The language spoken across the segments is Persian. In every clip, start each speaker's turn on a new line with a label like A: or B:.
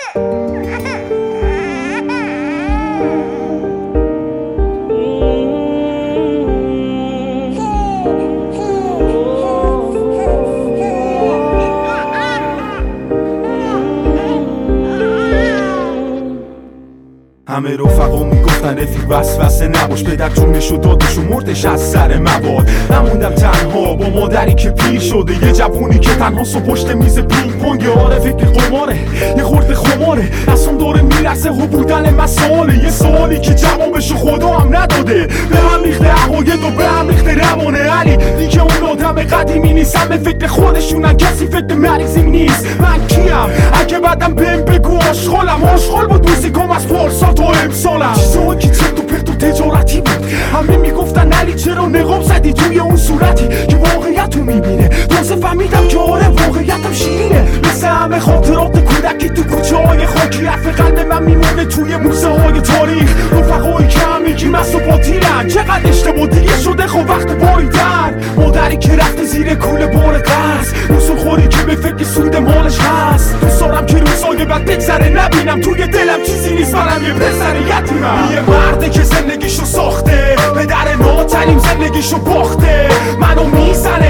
A: همه رفقا میگفتن رفیق وسوسه نباش، پدر جونشو دادش و مردش از سر مواد. نموندم تنها با مادری که پیر شده، یه جوونی که تنهاست و پشت میز پینگ پونگ. آره فکر قماره، یه خورده خماره، اصلا داره میرسه و بودن مسائله. یه سوالی که جوابشو خدا هم نداده، به هم ریخته عقاید و به هم ریخته روانه. علی دیگه اون آدم قدیمی نیستم، به فکر خودشونن، کسی فکر مریضیم نیست. من کیم؟ اگه بعدم بهم بگو آشغالم، آشغال با دوستی کم از پارسال تا امسالم. چیزایی که چرت و پرت و تجارتی بود، همه میگفتن علی چرا نقاب زدی توی اون صورتی که واقعیتو میبینه. تازه فهمیدم که آره واقعیتم شیرینه، مثل همه خاطرات کودکی تو کوچه های خاکی. حرف قلب من میمونه توی موزه های تاریخ. رفقایی که هم میگیم از و باطیلن، چقدر اشتباه دیگه شده خب وقت باریدن. مادری که رفته زیر کوله بار قرض، اصول خوری که به فکر سود مالش هست. دوست دارم که روزای بعد بگذره نبینم توی دلم چیزی نیست، منم یه پسر یتیمم. یه مرده که زندگیشو ساخته، پدر ناتعلیم زندگیشو باخته. منو میزنه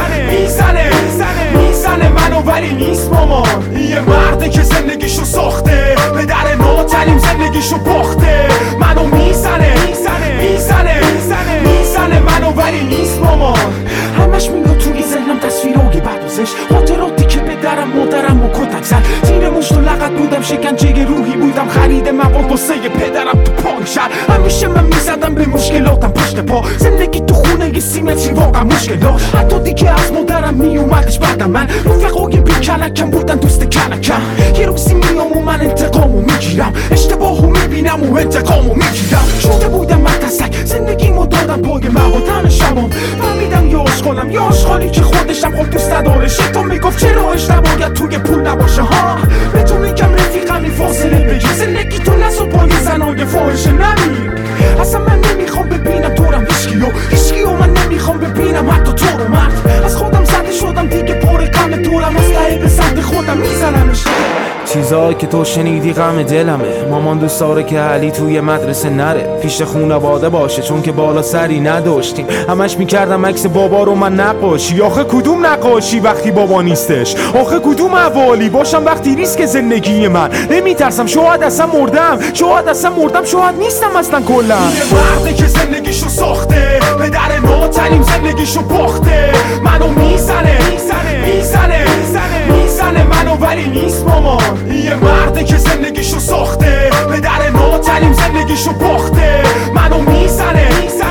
A: منو ولی نیست مامان. یه مرده که زندگیشو ساخته، پدر ناتعلیم زندگیشو باخته. منو میزنه منو ولی نیست مامان. همش میاد توی ذهنم تصویرای بدوزش، خاطراتی که پدرم مادرم و کتک زد. زیر مشت و لغت بودم، شکنجه روحی بودم، خرید مواد واسه پدرم تو پای شهر. همیشه من میزدم به مشکلاتم پشت پا، زندگی تو خونه یه سیمتری واقعا مشکلات. حتی دیگه از مادرم میومدش بعدم من، رفقای بی کلکم بودن دوست کلکم. یه روزی میام و من انتقامو میگیرم، اشتباهو میبینم و انتقامو میگیرم. شده بودم مدرسک، زندگیمو دادم پای موادن شبام. فهمیدم یه آشغالم، یه آشغالی که خودشم خود دوست نداره. شیطان میگفت چرا عشق نباید توی پول نباشه ها. به تو میگم رفیقم این فاصله بگیر، زندگی تو نسو پای زنای فاحشه نمیر. اصلا من نمیخوام ببینم دورم هیچکیو من نمیخوام ببینم حتی تو رو مرد. از خودم زده شدم دیگه پر غم دورم، از ته به سمت خودم میزنمش.
B: چیزایی که تو شنیدی غم دلمه. مامان دوست داره که علی توی مدرسه نره، پیش خونواده باشه چون که بالا سری نداشتیم. همش میکردم عکس بابا رو من نقاشی. آخه کدوم نقاشی وقتی بابا نیستش؟ آخه کدوم حوالی باشم وقتی ریسک زندگی من؟ نمیترسم شاید اصلا مردم، شاید نیستم اصلا کلا.
A: یه مرده که زندگیشو ساخته، پدر ناتعلیم زندگیشو باخته. منو میزنه منو ولی نیست مامان. یه مرده که زندگیشو ساخته، پدر ناتعلیم زندگیشو باخته. منو میزنه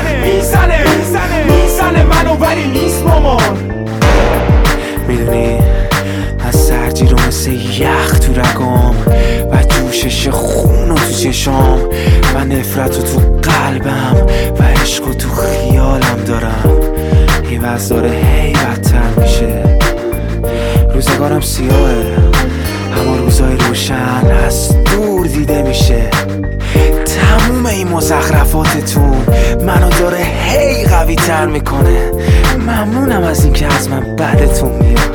A: منو ولی نیست مامان.
B: میدونی از سرجی رو مثل یخ تو رگام و جوشش خون و تو چشام و نفرت و تو قلبم و عشق و تو خیالم دارم. این وضع داره هی بدتر میشه، روزگارم سیاهه اما روزای روشن از دور دیده میشه. تموم این مزخرفاتتون منو داره هی قوی تر میکنه. ممنونم از این که از من بدتون میاد.